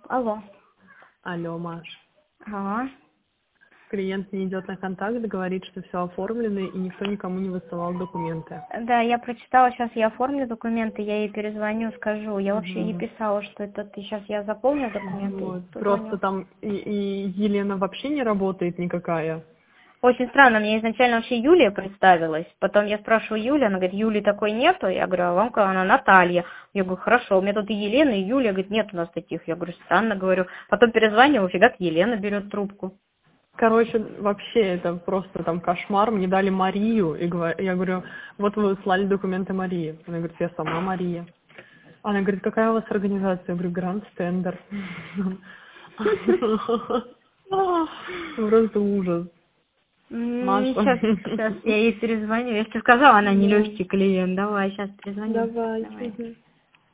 Алло. Алло, Маш. Ага. Клиент не идет на контакт, говорит, что все оформлено и никто никому не высылал документы. Да, я прочитала, сейчас я оформлю документы, я ей перезвоню, скажу. Я вообще не писала, что это ты. Сейчас я заполню документы. Вот. И позвоню. Просто там и Елена вообще не работает никакая. Очень странно, мне изначально вообще Юлия представилась. Потом я спрашиваю Юлю, она говорит, Юли такой нету. Я говорю, а вам она Наталья. Я говорю, хорошо, у меня тут и Елена, и Юлия. Говорит, нет у нас таких. Я говорю, странно, говорю. Потом перезваниваю, фигак, Елена берет трубку. Короче, вообще это просто там кошмар. Мне дали Марию, и я говорю, вот вы слали документы Марии. Она говорит, я сама Мария. Она говорит, какая у вас организация? Я говорю, Гранд Стендер. Просто ужас. Маша. Сейчас я ей перезвоню. Я же тебе сказала, она нелегкий клиент. Давай, сейчас перезвоню. Давай. Давай.